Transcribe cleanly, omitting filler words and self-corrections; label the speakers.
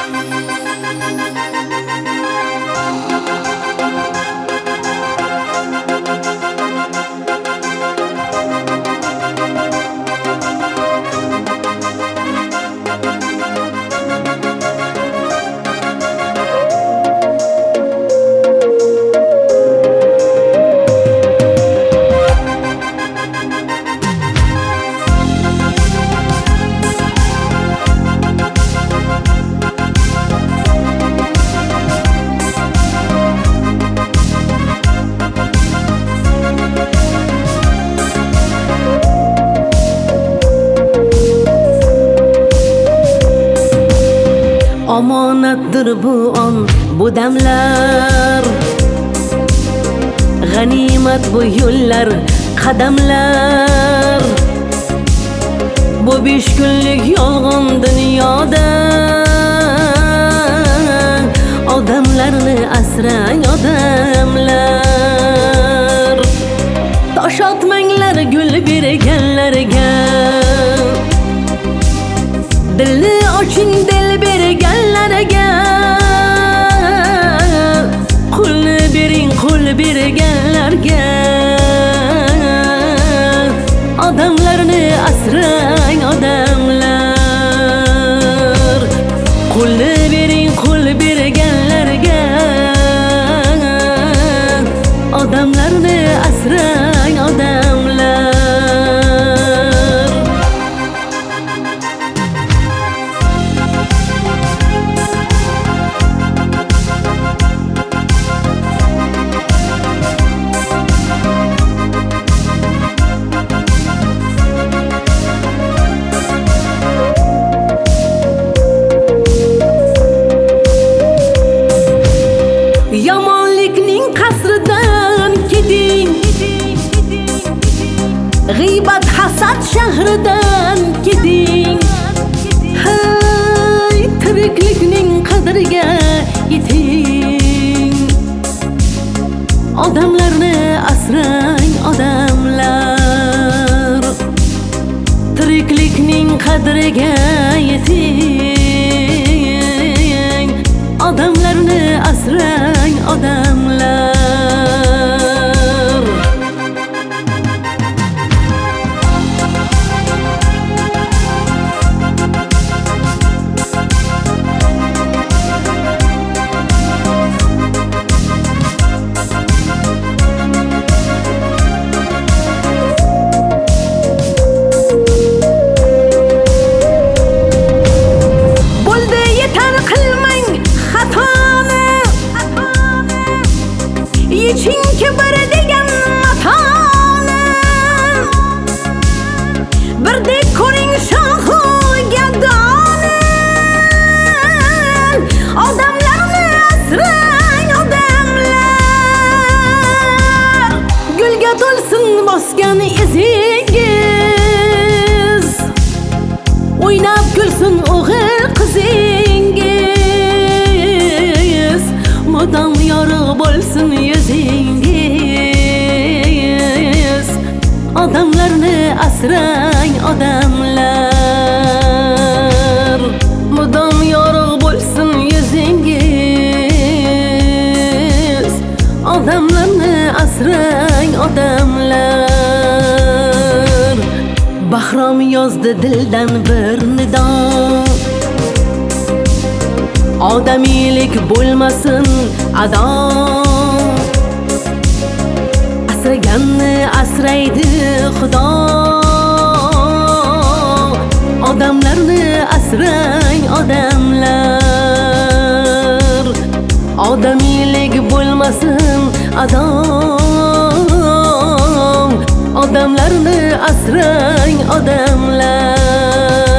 Speaker 1: Omonatdir bu an, bu damlar, g'animat bu yo'llar, qadamlar. Bu 5 kunlik yolg'on dunyoda odamlarni asrang odamlar. Tosh otmanglar gul berganlarga, dilni oching dil berganlarga. Qulni bering qul berganlarga, odamlarni asrang odamlar. Qulni bering qul berganlarga, odamlarni asrang odamlar. Yomonlikning qasridan keting, g'iybat hasad shahridan keting. Hey, tiriklikning qadriga yeting, odamlarni asrang odamlar. Tiriklikning qadriga yeting, odamlarni asrang odamlar. Bo'ldi yetar qilmang xatoni, yeching kibr degan matoni. Birdek ko'ring shohu gadoni, odamlarni asrang odamlar. Gulga to'lsin bosgan izingiz, o'ynab kulsin o'g'il qizingiz. Modam yorug' bo'lsin yuzingiz, odamlarni asrang odamlar. Modam yorug' bo'lsin yuzingiz, odamlarni asrang odamlar. Bahrom yozdi dildan bir nido, odamiylik bo'lmasin ado. Asraganni asraydi Xudo, odamlarni asrang odamlar. Odamiylik bo'lmasin ado, odamlarni asrang odamlar.